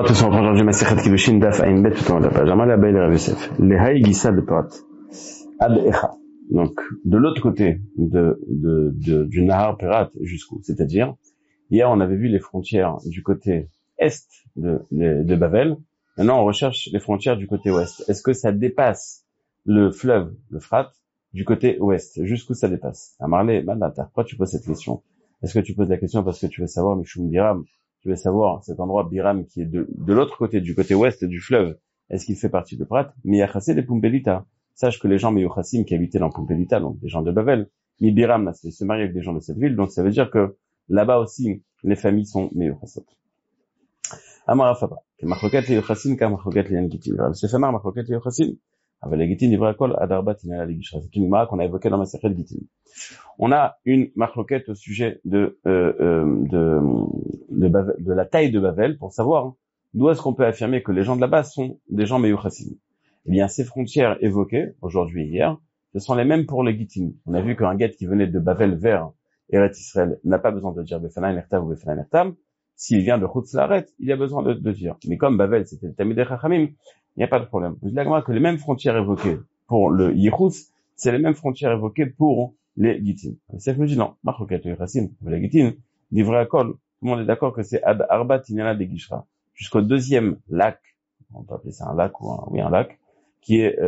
On reprend aujourd'hui Masechet Kiddushin Daf Ayin Bet tout en haut de la page. Amal Abaye le Rav Yosef. Le Hay Gissa de Prat. Ad Echa. Donc, de l'autre côté du Nahar Perat jusqu'où? C'est-à-dire, hier on avait vu les frontières du côté est de Bavel. Maintenant on recherche les frontières du côté ouest. Est-ce que ça dépasse le fleuve, le Frat, du côté ouest? Jusqu'où ça dépasse? Amarle, Malata, pourquoi tu poses cette question? Est-ce que tu poses la question parce que tu veux savoir Mishum Biram? Tu veux savoir cet endroit Biram qui est de l'autre côté, du côté ouest du fleuve, est-ce qu'il fait partie de Prat? Mais Yachassé de Pumbelita. Sache que les gens Meyuchassim qui habitaient dans Pumbelita, donc les gens de Bavel, Mi Biram, c'est se marier avec des gens de cette ville, donc ça veut dire que là-bas aussi, les familles sont Meyuchassot. Amar Afaba, que Machloket Meyuchassim, car Machloket Liangitin. C'est fameux Machloket Meyuchassim. Avec les Gitin, Ivrakol, Adarbat, Inala, Ligishra. C'est une Gemara qu'on a évoquée dans ma série de Gitin. On a une Machloket au sujet de la taille de Bavel pour savoir d'où est-ce qu'on peut affirmer que les gens de là-bas sont des gens Meyuchassim. Eh bien, ces frontières évoquées aujourd'hui et hier, ce sont les mêmes pour les Gitin. On a vu qu'un guet qui venait de Bavel vers Eretz Israël n'a pas besoin de dire Befana Nertav ou Befana Nertam. S'il vient de Chutz Laaret, il a besoin de dire. Mais comme Bavel, c'était le Tamidei Chachamim, il n'y a pas de problème. Je dis que les mêmes frontières évoquées pour le Yichus, c'est les mêmes frontières évoquées pour les Gitin. C'est nous dit non. Machloket Yechassim, les Gitin, livré à Kol. Tout le monde est d'accord que c'est Ad Arbat Inala de Gishra. Jusqu'au deuxième lac, on peut appeler ça un lac ou un lac, qui est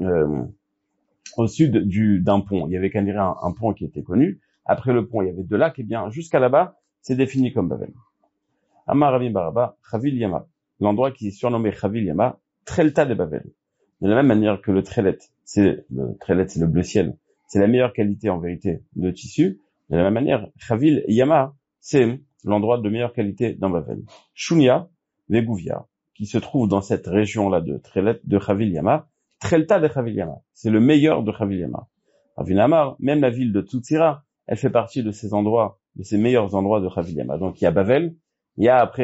au sud d'un pont. Il y avait qu'à dire un pont qui était connu. Après le pont, il y avait deux lacs. Et bien, jusqu'à là-bas, c'est défini comme Bavel. Amar Ravi Baraba, Chavil Yama. L'endroit qui est surnommé Chavil Yama, Trelta de Bavel. De la même manière que le trelet, c'est le bleu ciel, c'est la meilleure qualité en vérité de tissu. De la même manière, Chavil Yama, c'est l'endroit de meilleure qualité dans Bavel. Shunya, Vegouvia, qui se trouve dans cette région-là de trelet de Chavil Yama, Trelta de Chavil Yama. C'est le meilleur de Chavil Yama. Avinamar, même la ville de Tzutzira, elle fait partie de ces endroits, de ces meilleurs endroits de Chavil Yama. Donc il y a Bavel, il y a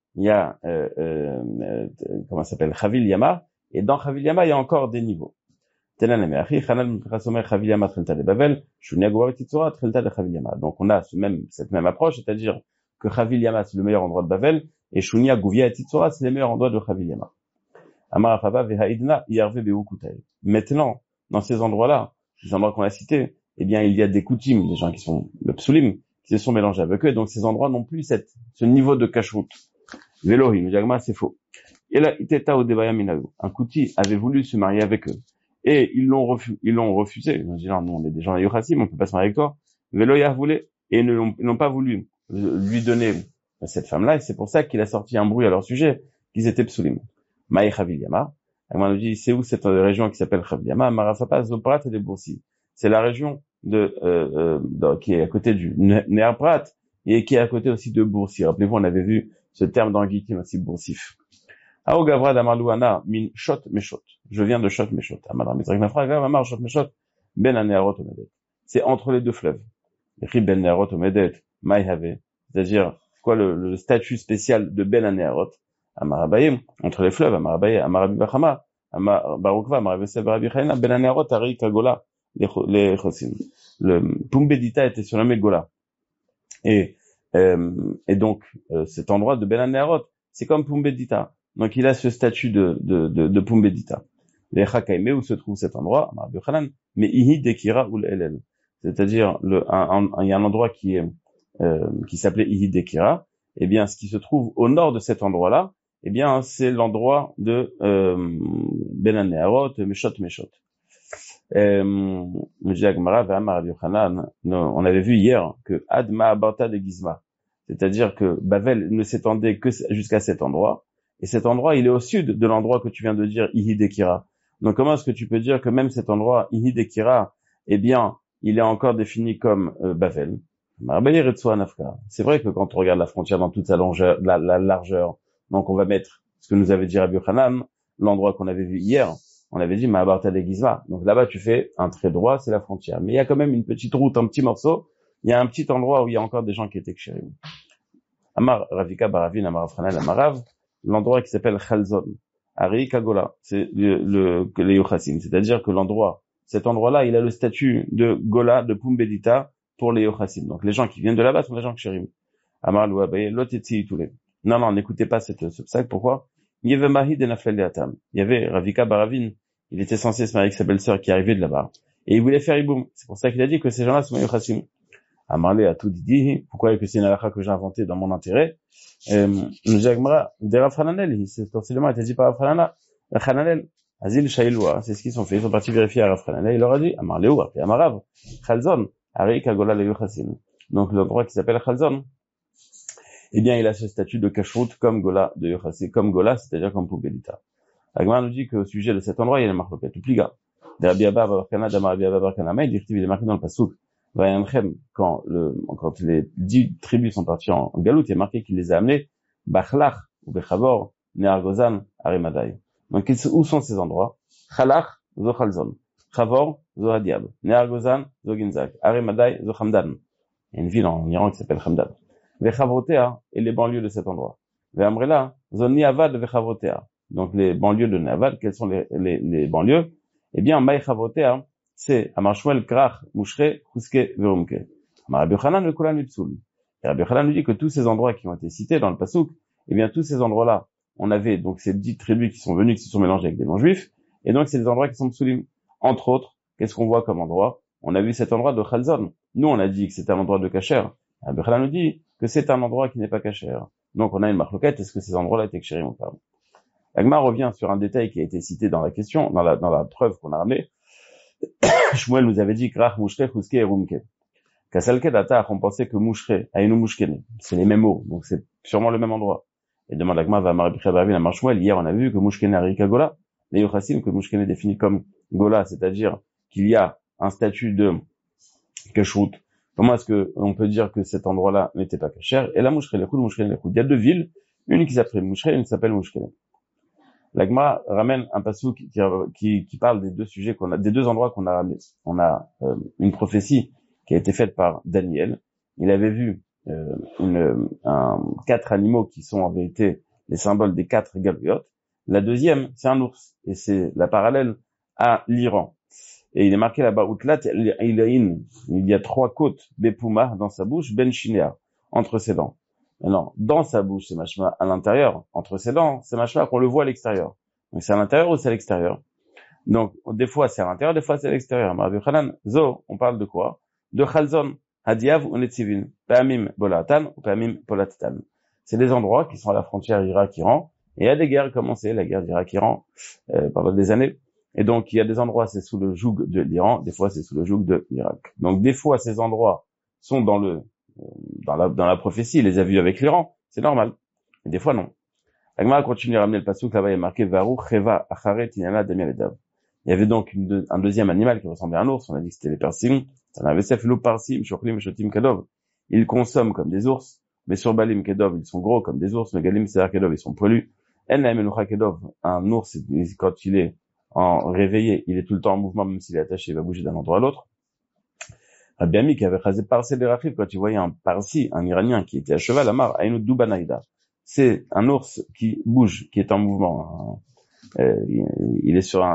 comment ça s'appelle, Chavil Yama, et dans Chavil Yama, il y a encore des niveaux. Donc on a cette même approche, c'est-à-dire que Chavil Yama, c'est le meilleur endroit de Bavel, et Shunia, Gouvia et Titzora, c'est les meilleurs endroits de Chavil Yama. Maintenant, dans ces endroits-là, ces endroits qu'on a cités, eh bien, il y a des coutumes, des gens qui sont le psulim, qui se sont mélangés avec eux, donc ces endroits n'ont plus ce niveau de kashrut. Vélohim, Jagma, c'est faux. Et là, Iteta Odebaya Minago. Un Kouti avait voulu se marier avec eux. Et ils l'ont refusé. Ils ont dit, non, nous, on est des gens à Yochassim, on peut pas se marier avec toi. Véloya voulait, et ils n'ont pas voulu lui donner cette femme-là, et c'est pour ça qu'il a sorti un bruit à leur sujet, qu'ils étaient psulim. Maï Chavil Yama. Et moi, on dit, c'est où cette région qui s'appelle Chavil Yama? Marafapa, Zoprat et des Boursi. C'est la région qui est à côté du Ner Prat, et qui est à côté aussi de Boursi. Rappelez-vous, on avait vu ce terme dans Gitim aussi, Boursif. Ao Gavra d'Amarlouana, min shot meshot. Je viens de shot meshot. Amadar Mitrak Nafra, Gav Amar shot meshot, ben anearot omedet. C'est entre les deux fleuves. Ri ben anearot omedet, maïhave. C'est-à-dire, quoi le statut spécial de ben anearot? Amarabayim, entre les fleuves, Amarabayim, Amarabi Bachama, Amar Barukva, Amaravese Barabi Chayna, ben anearot, Ari Kagola, les Chosim. Le Pumbedita était surnommé Gola. Et donc, cet endroit de Ben Anearot, c'est comme Pumbedita. Donc, il a ce statut de Pumbedita. Les Chakaime, où se trouve cet endroit, mais Ihi Dekira ou l'Elel. C'est-à-dire, il y a un endroit qui s'appelait Ihi Dekira. Eh bien, ce qui se trouve au nord de cet endroit-là, eh bien, c'est l'endroit de, Ben Anearot, Meshot. On avait vu hier que Adma Abarta de Gizma, c'est-à-dire que Bavel ne s'étendait que jusqu'à cet endroit, et cet endroit il est au sud de l'endroit que tu viens de dire Ihidekira. Donc comment est-ce que tu peux dire que même cet endroit Ihidekira, eh bien il est encore défini comme Bavel? C'est vrai que quand on regarde la frontière dans toute sa longueur, la largeur, donc on va mettre ce que nous avait dit Rabbi Yochanan, l'endroit qu'on avait vu hier. On avait dit Ma'abarta de Gizma. Donc là-bas, tu fais un trait droit, c'est la frontière. Mais il y a quand même une petite route, un petit morceau. Il y a un petit endroit où il y a encore des gens qui étaient kshérim. Amar Ravika Baravin, Amar Afranel, Amarav, l'endroit qui s'appelle Chalzon. Ari Kagola, c'est les Yochassim. C'est-à-dire que cet endroit-là, il a le statut de Gola, de Pumbedita, pour les Yochassim. Donc les gens qui viennent de là-bas sont des gens kshérim. Amar Louabaye, Lotetsi Toulé. Non, n'écoutez pas ce psaque. Pourquoi? Il y avait Mahid et Naflali Atam. Il y avait Ravika Baravin. Il était censé se marier avec sa belle-sœur qui arrivait de là-bas. Et il voulait faire Iboum. C'est pour ça qu'il a dit que ces gens-là sont Mayuchasim. Amarlé a tout dit. Pourquoi est-ce que c'est une halakha que j'ai inventée dans mon intérêt? Jagmara, des Rav Hananel. C'est forcément été dit par Rav Hananel. Azil Shailwa. C'est ce qu'ils ont fait. Ils sont partis vérifier à Rav Hananel. Il leur a dit, Amarlé ou appelé Amarav. Khalzon. Ari Kagola Leyuchasim. Donc, l'endroit qui s'appelle Khalzon. Eh bien, il a ce statut de kashrut comme Gola de Yochassi, comme Gola, c'est-à-dire comme Poubelita. Agmar nous dit qu'au sujet de cet endroit, il y a le marloquet, tout pliga. De Rabbi Abba Barkana, d'Amar Rabbi Abba Barkana, mais il est marqué dans le Passouk. Quand les 10 tribus sont partis en galoute, il est marqué qu'il les a amenés, Bachlach, ou Bechavor, Neargozan, Arimadai. Donc, où sont ces endroits? Chalach, Zo Chalzon. Chavor, Zo Hadiab. Neargozan, Zo Ginzak. Arimadai, Zo Hamdan. Il y a une ville en Iran qui s'appelle Hamdan. Vechavrotea et les banlieues de cet endroit. Ve'amrela, zoni avad vechavrotea. Donc les banlieues de Navad, quelles sont les banlieues? Eh bien, Maï Chavrotea, c'est Amarshmuel, Krach, Mouchre, Huske, Verumke. Rabbi Yochanan le Kulan Mipsul. Et Rabbi Yochanan nous dit que tous ces endroits qui ont été cités dans le Passouk, eh bien, tous ces endroits-là, on avait donc ces 10 tribus qui sont venues, qui se sont mélangées avec des non-juifs, et donc c'est des endroits qui sont psulim. Entre autres, qu'est-ce qu'on voit comme endroit? On a vu cet endroit de Chalzon. Nous, on a dit que c'était un endroit de Kacher. Rabbi Yochanan nous dit que c'est un endroit qui n'est pas Kacher. Donc, on a une marloquette, est-ce que ces endroits-là étaient Ksherim ou pas? Agma revient sur un détail qui a été cité dans la question, dans la preuve qu'on a ramenée. Shmuel nous avait dit Krach, Mouchre, Huske et Rumke. Kasalke Datar, on pensait que Mouchre, Aïnou Mouchkene, c'est les mêmes mots, donc c'est sûrement le même endroit. Et demande Agma va Maribichabavin à Marshmuel. Hier, on a vu que Mouchkene Arika Gola, les Yochassim, que Mouchkene est défini comme Gola, c'est-à-dire qu'il y a un statut de Kashrut. Comment est-ce que on peut dire que cet endroit-là n'était pas Kacher? Et la Mouchre, les Choud, Mouchkene, les Choud. Il y a deux villes, une qui s'appelle Mouchre, une qui s'appelle Mouchkene. L'Agma ramène un passouk qui parle des deux sujets des deux endroits qu'on a ramenés. On a une prophétie qui a été faite par Daniel. Il avait vu 4 animaux qui sont en vérité les symboles des 4 galiotes. La deuxième, c'est un ours, et c'est la parallèle à l'Iran. Et il est marqué là-bas, Outlat, il y a 3 côtes, Bepuma dans sa bouche, Ben Shinéa, entre ses dents. Non, dans sa bouche, c'est machma à l'intérieur. Entre ses dents, c'est machma qu'on le voit à l'extérieur. Donc c'est à l'intérieur ou c'est à l'extérieur? Donc, des fois c'est à l'intérieur, des fois c'est à l'extérieur. Rabbi Yochanan, Zo, on parle de quoi? De Chalzon, Hadiav ou Netzivin, Peamim Bolatan ou Peamim Polatatan. C'est des endroits qui sont à la frontière Irak-Iran. Et il y a des guerres commencées, la guerre d'Irak-Iran, pendant des années. Et donc, il y a des endroits, c'est sous le joug de l'Iran, des fois c'est sous le joug de l'Irak. Donc, des fois, ces endroits sont dans la prophétie, il les a vus avec l'Iran, c'est normal. Et des fois, non. Agma continue à ramener le passouk, là-bas, il est marqué Varu, Cheva, Acharet, Inana, Demiel et Dav. Il y avait donc un deuxième animal qui ressemblait à un ours, on a dit que c'était les persim. Ça n'avait Seflou Parsim, Shoklim, Shotim, Kedov. Ils consomment comme des ours, mais sur Balim, Kedov, ils sont gros comme des ours, Megalim, Seher, Kedov, ils sont poilus. En Naemenucha, Kedov, un ours, quand il est en réveillé, il est tout le temps en mouvement, même s'il est attaché, il va bouger d'un endroit à l'autre. Rabbi Ami qui avait rasé Parsi de Rachid, quand il voyait un Parsi, un Iranien qui était à cheval, Amar, Aïnou Dubanaïda. C'est un ours qui bouge, qui est en mouvement. Il est sur un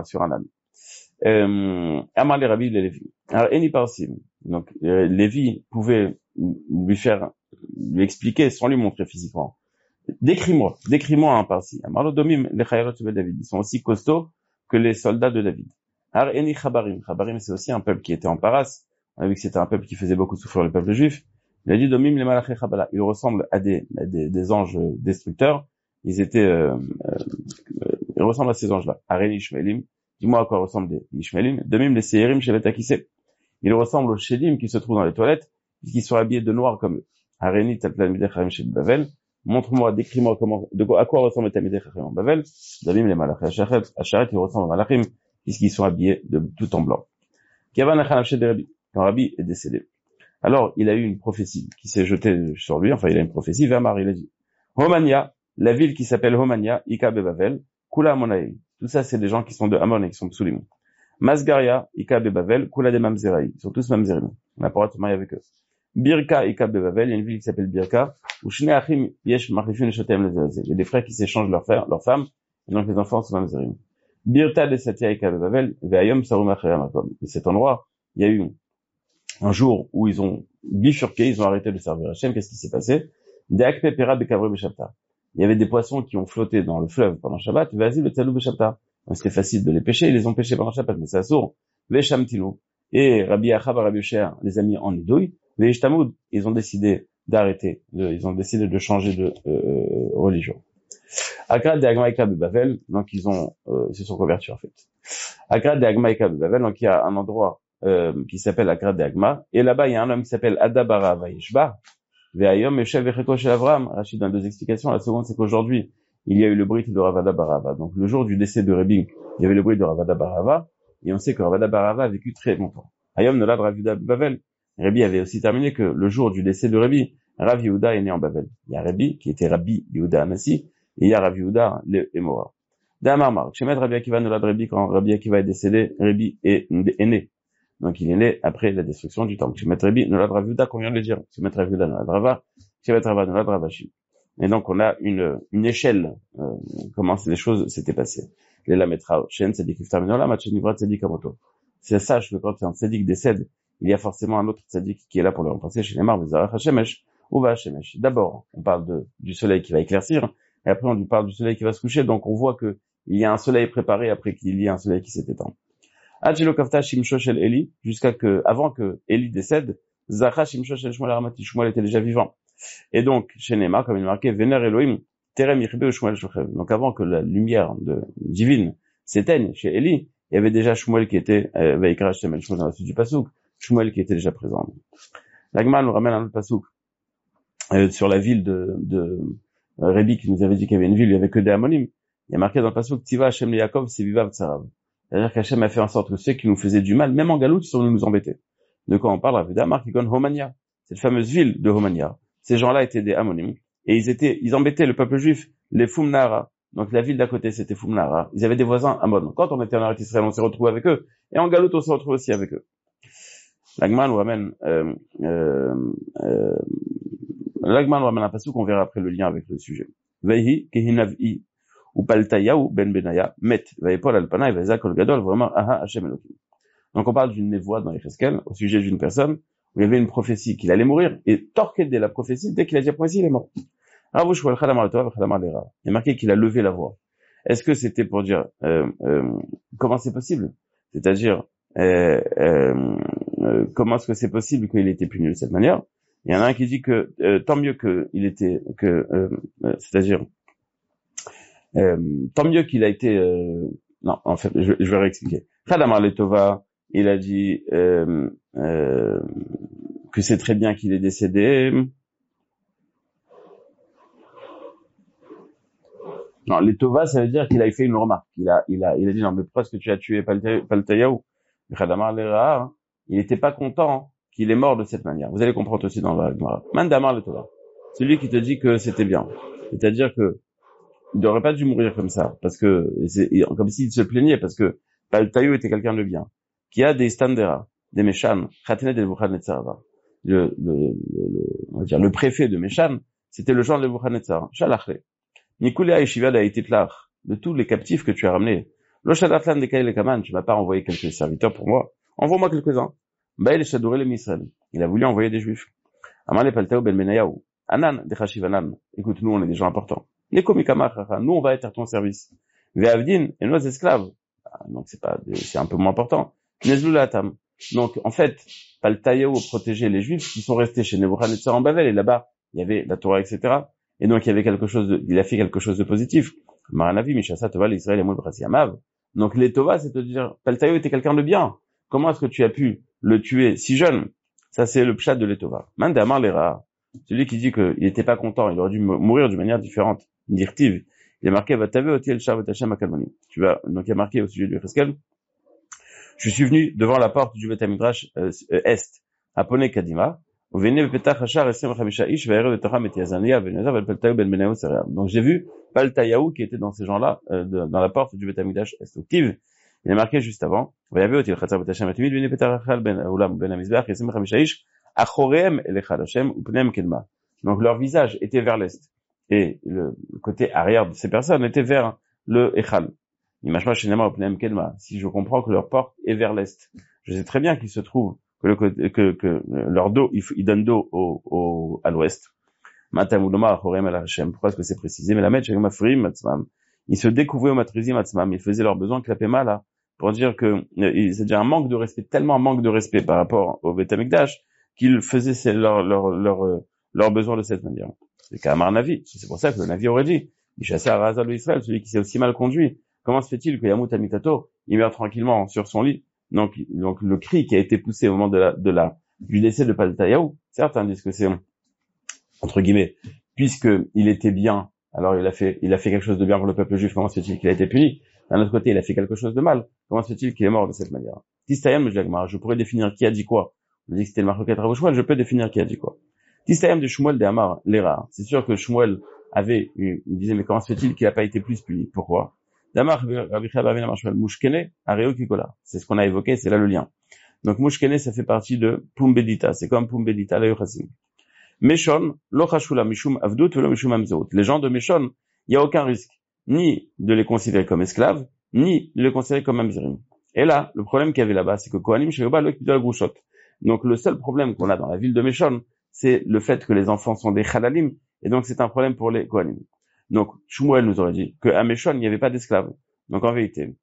âne. Amar les Rabbi, les Lévi. Alors, Eni Parsim. Donc, Lévi pouvait lui expliquer sans lui montrer physiquement. Décris-moi un Parsi. Amar Domim, les Chayrot de David. Ils sont aussi costauds que les soldats de David. Alors, Eni Chabarim. Chabarim, c'est aussi un peuple qui était en Paras. On a vu que c'était un peuple qui faisait beaucoup souffrir le peuple juif. Il a dit Domim les Malaché Chabala. Ils ressemblent à des anges destructeurs. Ils ressemblent à ces anges-là. Areni Ishmaelim. Dis-moi à quoi ressemblent les Ishmaelim. Domim les Seirim chez Betakissé. Ils ressemblent aux Shedim qui se trouvent dans les toilettes, puisqu'ils sont habillés de noir comme eux. Areni Talmidei Chachamim chez Bavel. Montre-moi, décris-moi à quoi ressemble les Talmidei Chachamim en Bavel. Domim les Malaché Asharet, ils ressemblent aux Malachim, puisqu'ils sont habillés de tout en blanc. Kavan Achanam chez Rabbi. Quand Rabbi est décédé. Alors, il a eu une prophétie qui s'est jetée sur lui, enfin, il a une prophétie, Vamar, il a dit, Homania, la ville qui s'appelle Homania, Ika Bebavel, Kula Monaï. Tout ça, c'est des gens qui sont de Amon et qui sont psulim. Masgaria, Ika Bebavel, Kula de Mamzeraï. Ils sont tous Mamzerim. On n'a pas le droit de se marier avec eux. Birka, Ika Bebavel, il y a une ville qui s'appelle Birka, où Shne Achim, Yesh, Marifin et Shotem les. Il y a des frères qui s'échangent leurs femmes, et donc les enfants sont Mamzerim. Birta de Satia, Ika Bebavel, Veayom, Sarum Achayamakom. Et cet endroit, il y a eu un jour où ils ont bifurqué, ils ont arrêté de servir Hachem. Qu'est-ce qui s'est passé? il y avait des poissons qui ont flotté dans le fleuve pendant Shabbat, vas-y, le talou b'shabta. Donc c'était facile de les pêcher, ils les ont pêchés pendant Shabbat, mais c'est assourd. Veshamtinu. Et Rabbi Achab et Rabbi Yosher les a mis en idouille. Veshtamoud. Ils ont décidé ils ont décidé de changer de, religion. Akrat de Agmaïka de Bavel, donc ils se sont convertis en fait. Akrat de Agmaïka de Bavel, donc il y a un endroit, qui s'appelle Akrat de Agma, et là-bas il y a un homme qui s'appelle Adabara Vaishba, Ve'ayom Eshev Vecheko Shel Avram. Rachid donne 2 explications. La seconde, c'est qu'aujourd'hui, il y a eu le brit de Ravada Barava. Donc, le jour du décès de Rebbi, il y avait le brit de Ravada Barava, et on sait que Ravada Barava a vécu très longtemps. Ayom Nolad Rav Yehuda Bavel. Rebbi avait aussi terminé que le jour du décès de Rebbi, Rav Yehuda est né en Bavel. Il y a Rebbi, qui était Rabbi Yehuda Anassi, et il y a Rav Yehuda, le Emora. Damar Mark. Shemet Rabbi Akiva Nolad Rebbi, quand Rabbi Akiva est décédé, Rebbi est né. Donc, il est né après la destruction du temple. Shemet Rebbi Nolad Rav Yehuda, qu'on vient de le dire. Shemet Rav Yehuda Nolad Rava. Et donc on a une échelle, comment les choses s'étaient passées. Les lametra, Shen Tzadik Iftaminola, Machenivra Tzadik Amoto. C'est sache que quand un Tzadik décède, il y a forcément un autre Tzadik qui est là pour le remplacer chez les Marves, Zarach Hashemesh, ou Va Hashemesh. D'abord, on parle du soleil qui va éclaircir, et après on parle du soleil qui va se coucher, donc on voit que il y a un soleil préparé après qu'il y ait un soleil qui s'est éteint. Adjilo Kafta Shimsho Shel Eli, avant que Eli décède, Zacha Shimsho Shel Shmuel Aramati, Shmuel était déjà vivant. Et donc, chez Nema, comme il est marqué, Vener Elohim, Terem Yichbe Shmuel Shochev. Donc avant que la lumière divine s'éteigne chez Eli, il y avait déjà Shmuel qui était, Veikra Shemel Shmuel dans la suite du Passouk, Shmuel qui était déjà présent. L'Agma nous ramène un autre Passouk, sur la ville de Rebbi qui nous avait dit qu'il y avait une ville, il y avait que des Amonim. Il y a marqué dans le Passouk, Tiva Hashem le Yaakov, Sevivav Tsarav. C'est-à-dire qu'Hachem a fait en sorte que ceux qui nous faisaient du mal, même en Galout, ils sont venus nous embêter. De quoi on parle? Ravida Markikon Homania. Cette fameuse ville de Homania. Ces gens-là étaient des Amonim. Et ils embêtaient le peuple juif, les Fumnara. Donc la ville d'à côté, c'était Fumnara. Ils avaient des voisins Amon. Quand on était en Eretz Israël, on s'est retrouvé avec eux. Et en Galout, on s'est retrouvé aussi avec eux. L'Agman nous ramène, un passage qu'on verra après le lien avec le sujet. Vehi Kehinav'i. Ou Paltayahu ben Benaya met vaipol alpana et vaizakol gadol vraiment aha Hashem Elohim. Donc on parle d'une névoie dans Yecheskel au sujet d'une personne où il y avait une prophétie qu'il allait mourir et torqué la prophétie dès qu'il a dit la prophétie il est mort. Ravush wal khadamar tov khadamar lera. Il est marqué qu'il a levé la voix. Est-ce que c'était pour dire comment c'est possible? C'est-à-dire comment est-ce que c'est possible qu'il ait été puni de cette manière? Il y en a un qui dit que tant mieux qu'il était c'est-à-dire tant mieux qu'il a été non en fait je vais réexpliquer. Khadamar Letova, il a dit que c'est très bien qu'il est décédé. Non, Letova, ça veut dire qu'il a fait une remarque. Il a dit non mais pourquoi est-ce que tu as tué Paltayahu? Khadamar Lera, il n'était pas content qu'il est mort de cette manière. Vous allez comprendre aussi dans la Gemara. Mandamar Letova, celui qui te dit que c'était bien, c'est-à-dire que il n'aurait pas dû mourir comme ça, parce que comme s'il se plaignait, parce que Paltayahu était quelqu'un de bien, qui a des standera, des Meshan, Khatenet de Nebuchadnezzar. On va dire le préfet de Meshan, c'était le genre de Nebuchadnezzar. Shalachre. Nikulea Yeshiva d'Aïtitlach, de tous les captifs que tu as ramenés. Lo Shalatlan de Kaïle Kaman, tu m'as pas envoyé quelques serviteurs pour moi. Envoie-moi quelques-uns. Baïl Shadourel Misraël. Il a voulu envoyer des juifs. Amal Paltayahu ben Benayahu. Anan de Chashivanan. Écoute, nous, on est des gens importants. Nous, on va être à ton service. Ve'avdin, et nos esclaves. Donc, c'est un peu moins important. Nezlulatam. Donc, en fait, Paltayahu protégeait les juifs qui sont restés chez Nebuchadnezzar en Bavel, et là-bas, il y avait la Torah, etc. Et donc, il a fait quelque chose de positif. Maranavi, Mishasa, Tova, l'Israël, et Moulbrasi, Amav. Donc, les Tova, c'est de dire, Paltayahu était quelqu'un de bien. Comment est-ce que tu as pu le tuer si jeune? Ça, c'est le pshat de l'Etova. Mandamar l'era. Celui qui dit qu'il n'était pas content, il aurait dû mourir d'une manière différente. Directive. Il est marqué, donc il y a marqué au sujet du Yecheskel, je suis venu devant la porte du Beth Midrash est, à Poné Kadima, donc j'ai vu Paltayahu qui était dans ces gens-là, dans la porte du Beth Midrash est. Il est marqué juste avant, donc leur visage était vers l'est. Et le côté arrière de ces personnes était vers le Echal. Si je comprends que leur porte est vers l'est, je sais très bien qu'il se trouve que leur dos, il donne dos à l'ouest. Matamuloma, Chorem el Hashem. Pourquoi est-ce que c'est précisé? Mais la metch, ils se découvraient au matrizim atzmam, ils faisaient leurs besoins klapema là, pour dire que, c'est déjà un manque de respect, tellement un manque de respect par rapport au Beth Amikdash, qu'ils faisaient leurs besoins de cette manière. C'est Kamar Navi. C'est pour ça que le Navi aurait dit, Mishasa Razal Israël, celui qui s'est aussi mal conduit. Comment se fait-il que Yamut Amitato, il meurt tranquillement sur son lit? Donc le cri qui a été poussé au moment du décès de Paltayahu, certains disent que c'est, entre guillemets, puisque il était bien, alors il a fait quelque chose de bien pour le peuple juif, comment se fait-il qu'il a été puni? D'un autre côté, il a fait quelque chose de mal. Comment se fait-il qu'il est mort de cette manière? Tistayam, je pourrais définir qui a dit quoi. On dit que c'était le Marcoquet Ravouchouel, je peux définir qui a dit quoi. Tistayam de Shmuel de Hamar, l'Era. C'est sûr que Shmuel il disait, mais comment se fait-il qu'il n'a pas été plus puni? Pourquoi? Damar, Mouchkene, Areo Kikola. C'est ce qu'on a évoqué, c'est là le lien. Donc, Mouchkene, ça fait partie de Pumbedita. C'est comme Pumbedita, la Yochassim. Meshon, lo chashula mishum avdut velo mishum amzeut. Les gens de Meshon, il n'y a aucun risque, ni de les considérer comme esclaves, ni de les considérer comme mamzerim. Et là, le problème qu'il y avait là-bas, c'est que Kohanim Sheyoba lo kidol grushot. Donc, le seul problème qu'on a dans la ville de Meshon, c'est le fait que les enfants sont des chalalim, et donc c'est un problème pour les Kohanim. Donc, Shmuel nous aurait dit qu'à Meshon, il n'y avait pas d'esclaves. Donc, en vérité,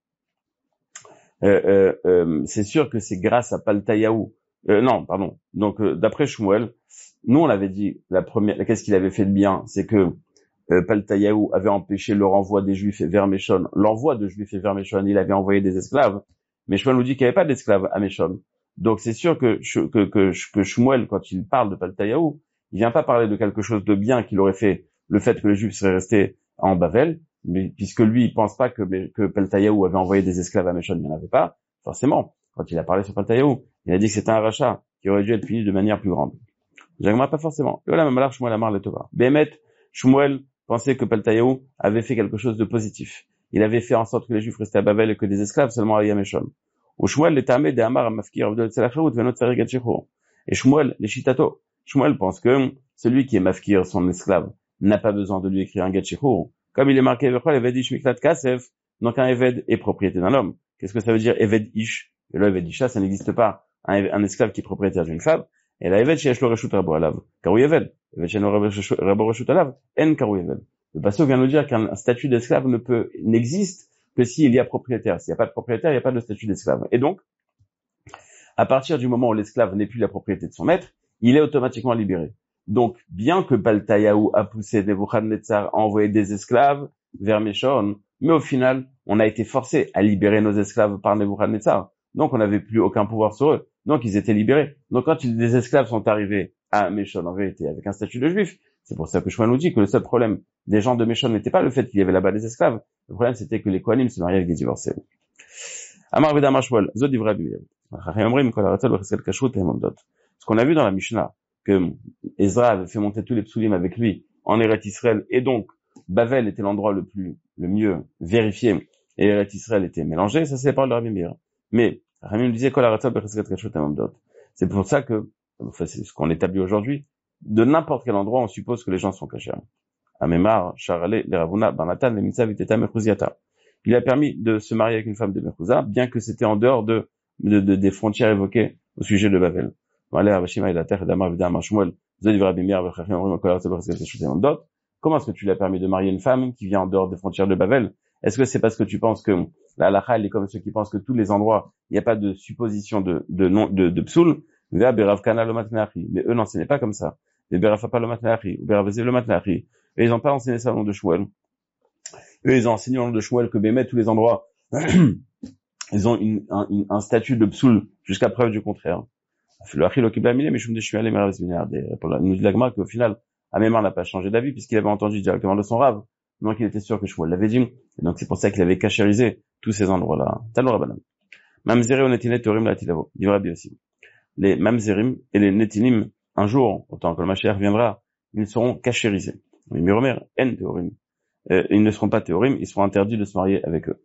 c'est sûr que c'est grâce à Paltayahu. Donc, d'après Shmuel, nous, on avait dit, qu'est-ce qu'il avait fait de bien? C'est que Paltayahu avait empêché le renvoi des Juifs vers Meshon. L'envoi de Juifs vers Meshon, il avait envoyé des esclaves. Mais Shmuel nous dit qu'il n'y avait pas d'esclaves à Meshon. Donc, c'est sûr que Shmuel, quand il parle de Paltayahu, il vient pas parler de quelque chose de bien qu'il aurait fait, le fait que les Juifs seraient restés en Bavel, mais puisque lui, il pense pas que Paltayahu avait envoyé des esclaves à Meshon, il n'y en avait pas. Forcément, quand il a parlé sur Paltayahu, il a dit que c'était un rachat qui aurait dû être puni de manière plus grande. J'aimerais pas forcément. Et voilà, même là, Shmuel Amar le Tova. Bémet, Shmuel pensait que Paltayahu avait fait quelque chose de positif. Il avait fait en sorte que les Juifs restaient à Bavel et que des esclaves seulement allaient à Meshon. Ou Shmuel, les Tamé, des Amar, Mafkir, Avdol Tzalachrout, Venot Tzarik Gatchechou. Et Shmuel, les Shitato. Shmuel pense que celui qui est Mafkir, son esclave, n'a pas besoin de lui écrire un Gatchechou. Comme il est marqué, Eved Ish Miklat Kasef, donc un Eved est propriété d'un homme. Qu'est-ce que ça veut dire Eved Ish? Et là, Eved Isha, ça n'existe pas. Un esclave qui est propriétaire d'une femme. Et la Eved Sheyesh lo Reshut Rabo Alav. Karou Eved. Eved Sheyesh lo Rabo Reshut Alav. En Karou Eved. Le passage vient nous dire qu'un statut d'esclave n'existe que s'il y a propriétaire. S'il n'y a pas de propriétaire, il n'y a pas de statut d'esclave. Et donc, à partir du moment où l'esclave n'est plus la propriété de son maître, il est automatiquement libéré. Donc, bien que Paltayahu a poussé Nebuchadnezzar à envoyer des esclaves vers Meshon, mais au final, on a été forcé à libérer nos esclaves par Nebuchadnezzar. Donc, on n'avait plus aucun pouvoir sur eux. Donc, ils étaient libérés. Donc, quand des esclaves sont arrivés à Meshon, en vérité, avec un statut de juif, c'est pour ça que Shmuel nous dit que le seul problème des gens de Meshon n'était pas le fait qu'il y avait là-bas des esclaves. Le problème, c'était que les Kohanim se mariaient avec des divorcés. Amar Vedamar Shmuel, Zod Ivra Bimir. Ce qu'on a vu dans la Mishnah, que Ezra avait fait monter tous les psulim avec lui en Eretz Israël, et donc Bavel était l'endroit le mieux vérifié, et Eretz Israël était mélangé, ça c'est les paroles de Rabbi Meir. Mais Rabbi nous disait c'est pour ça que, enfin, c'est ce qu'on établit aujourd'hui, de n'importe quel endroit on suppose que les gens sont cachés. Amemar, Charale, les Ravuna, Barnatan, les Mitzah, Viteta, Mechouziata. Il a permis de se marier avec une femme de Mechouza, bien que c'était en dehors des frontières évoquées au sujet de Bavel. Comment est-ce que tu lui as permis de marier une femme qui vient en dehors des frontières de Bavel? Est-ce que c'est parce que tu penses que la halakha, elle est comme ceux qui pensent que tous les endroits, il n'y a pas de supposition de psoul? Mais eux n'enseignaient pas comme ça. Et ils n'ont pas enseigné ça au nom de Shmuel. Eux, ils ont enseigné au nom de Shmuel que Bémet, tous les endroits, ils ont un statut de psoul jusqu'à preuve du contraire. Nous dit l'Agma qu'au final, Amemar n'a pas changé d'avis puisqu'il avait entendu directement de son rave. Donc il était sûr que Shmuel l'avait dit. Et donc c'est pour ça qu'il avait cachérisé tous ces endroits-là. Talon Rabbanan. Mamzerim netinet teorim latilavo. Dit Rabbi aussi. Les mamzerim et les netinim, un jour, autant que le Mashiach viendra, ils seront cachérisés. Mais Miromer, en teorim. Ils ne seront pas théorim, ils seront interdits de se marier avec eux.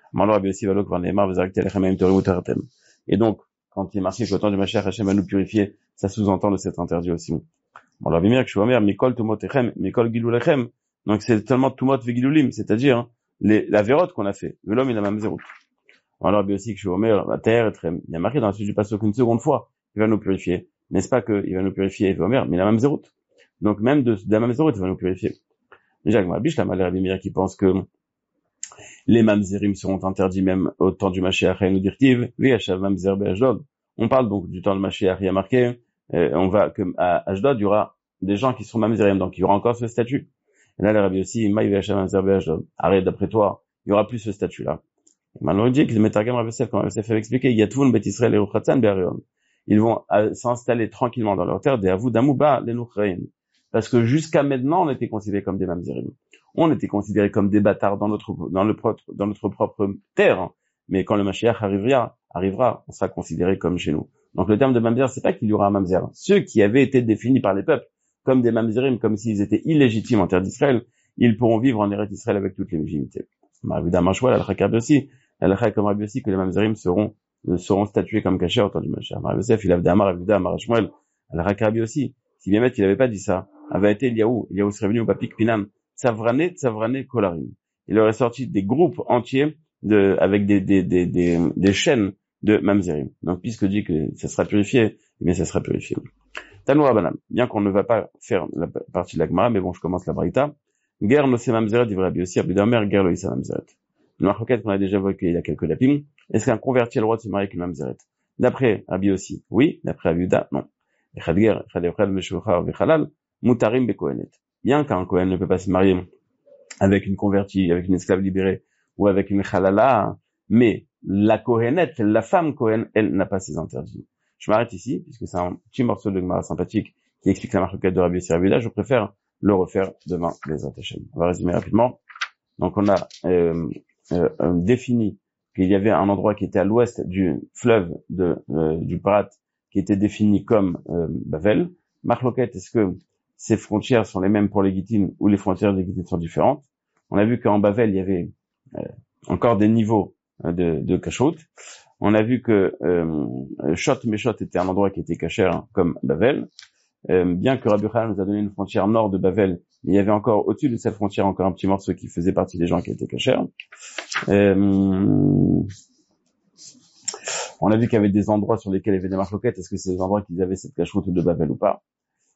Et donc, quand il est marqué qu'au temps du Mashiach Hashem va nous purifier, ça sous-entend de s'être interdit aussi. Bon, alors, Bimir, que je suis Omer, Mikol Tumot Echem, Mikol Gilulechem. Donc, c'est tellement Tumot Vegilulim, c'est-à-dire, la vérote qu'on a fait. L'homme, il a même zéro. Alors, bien aussi, que je suis Omer, la terre, il y a marqué dans la suite du passage qu'une seconde fois, il va nous purifier. N'est-ce pas qu'il va nous purifier, Omer, mais il a même zéro. Donc même de la mamzerut, il va nous purifier. Déjà, Rabbi Meir qui pense que les mamzerim seront interdits même au temps du Mashiach et nous dirtiv, v'yashav mamzer be'ashdod. On parle donc du temps de Mashiach, il y a marqué, on va, que à Ashdod, il y aura des gens qui seront mamzerim, donc il y aura encore ce statut. Et là, le Rabbi aussi, maï v'yashav mamzer be'ashdod. Arrête, d'après toi, il y aura plus ce statut-là. Maintenant, il dit que le Metargam Rav Yosef, comme Rav Yosef avait expliqué, Yatvoun Bet Israël et Ruchatzan Be'arion. Ils vont s'installer tranquillement dans leur terre, des Avou Damouba, les Nuchrein. Parce que jusqu'à maintenant, on était considérés comme des mamzerim. On était considérés comme des bâtards dans notre propre terre. Mais quand le Mashiach arrivera, on sera considéré comme chez nous. Donc le terme de mamzer, c'est pas qu'il y aura un mamzer. Ceux qui avaient été définis par les peuples comme des mamzerim, comme s'ils étaient illégitimes en terre d'Israël, ils pourront vivre en Eretz Israël avec toute légitimité. Évidemment, Al-Kha comme Rabbi aussi que les mamzerim seront statués comme cachés au temps du Mashiach. Rabbi Yosef, il a Amar Shmuel, Al-Rabbi aussi. Si bien mettre, il avait pas dit ça. Avait été Eliaou serait venu au Papik Pinam. Tsavrane, Kolarim. Il aurait sorti des groupes entiers avec des chaînes de mamzerim. Donc, puisque dit que ça sera purifié, eh bien, ça sera purifié. Tanoura Banam. Bien qu'on ne va pas faire la partie de la Gemara, mais bon, je commence la Braïta. Guerre no se mamzeret, dit Rabbi aussi, Rabbi Damer, guerre lo isa mamzeret. Le marquette qu'on a déjà évoqué il y a quelques lapim. Est-ce qu'un converti a le droit de se marier avec une mamzeret? D'après Rabbi aussi, oui. D'après Rabbi Uda, non. Bien qu'un Kohen ne peut pas se marier avec une convertie, avec une esclave libérée ou avec une halala, mais la Kohenette, la femme Kohen, elle n'a pas ses interdits. Je m'arrête ici, puisque c'est un petit morceau de Gemara sympathique qui explique la marquette de Rabbi Yossi Rabbi. Je préfère le refaire demain, les attachés. On va résumer rapidement. Donc on a défini qu'il y avait un endroit qui était à l'ouest du fleuve du Prat, qui était défini comme Bavel. Marloquet, est-ce que ces frontières sont les mêmes pour les Gittin ou les frontières des Gittin sont différentes? On a vu qu'en Bavel, il y avait encore des niveaux de kashrut. On a vu que Shot Meshot était un endroit qui était kasher comme Bavel. Bien que Rabbi Yochanan nous a donné une frontière nord de Bavel, il y avait encore au-dessus de cette frontière encore un petit morceau qui faisait partie des gens qui étaient kasher. On a vu qu'il y avait des endroits sur lesquels il y avait des marloquettes. Est-ce que c'est des endroits qui avaient cette cacheroute de Babel ou pas?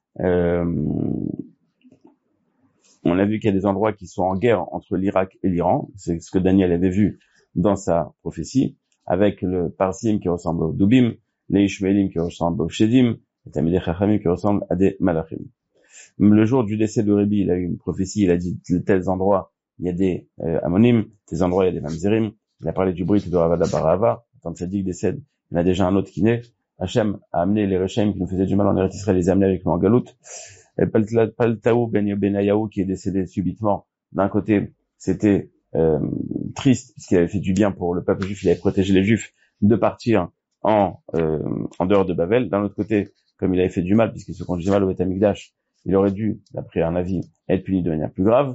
On a vu qu'il y a des endroits qui sont en guerre entre l'Irak et l'Iran. C'est ce que Daniel avait vu dans sa prophétie, avec le Parsim qui ressemble au Dubim, les Ishmaélim qui ressemblent au Shedim, les Tamidei Chachamim qui ressemblent à des Malachim. Le jour du décès de Rébi, il a eu une prophétie, il a dit de tels endroits, il y a des Ammonim, tes endroits, il y a des Mamzerim. Il a parlé du Brit de Ravada Barava. Quand Tzadik décède, il y en a déjà un autre qui naît. Hachem a amené les Rechaim qui nous faisaient du mal en Eretz Israël, les a amenés avec nous en Galout. Et Paltaou Benayahu qui est décédé subitement. D'un côté, c'était triste puisqu'il avait fait du bien pour le peuple juif, il avait protégé les Juifs de partir en dehors de Babel. D'un autre côté, comme il avait fait du mal puisqu'il se conduisait mal au Beth Amikdash, il aurait dû, d'après un avis, être puni de manière plus grave.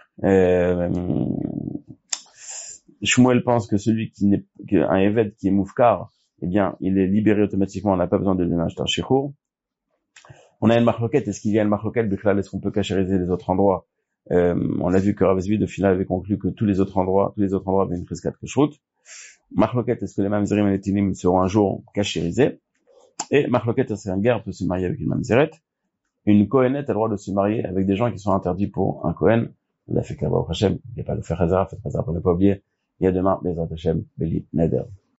Shmuel pense que celui qu'un évêque qui est moufkar, eh bien, il est libéré automatiquement, on n'a pas besoin de lui acheter un shichour. On a une marloquette, est-ce qu'il y a une marloquette, est-ce qu'on peut cachériser les autres endroits? On a vu que Rav Zvid, au final, avait conclu que tous les autres endroits avaient une fresque kashrut. Marloquette, est-ce que les mamzerim et les tinim seront un jour cachérisés? Et marloquette, est-ce qu'un guerre peut se marier avec une mamzeret? Une kohenette a le droit de se marier avec des gens qui sont interdits pour un kohen. Il a fait qu'à Hashem, il n'y a pas le faire hasard, faites hasard pour ne pas oublier. Et à demain, Bezrat Hashem, Beli Neder.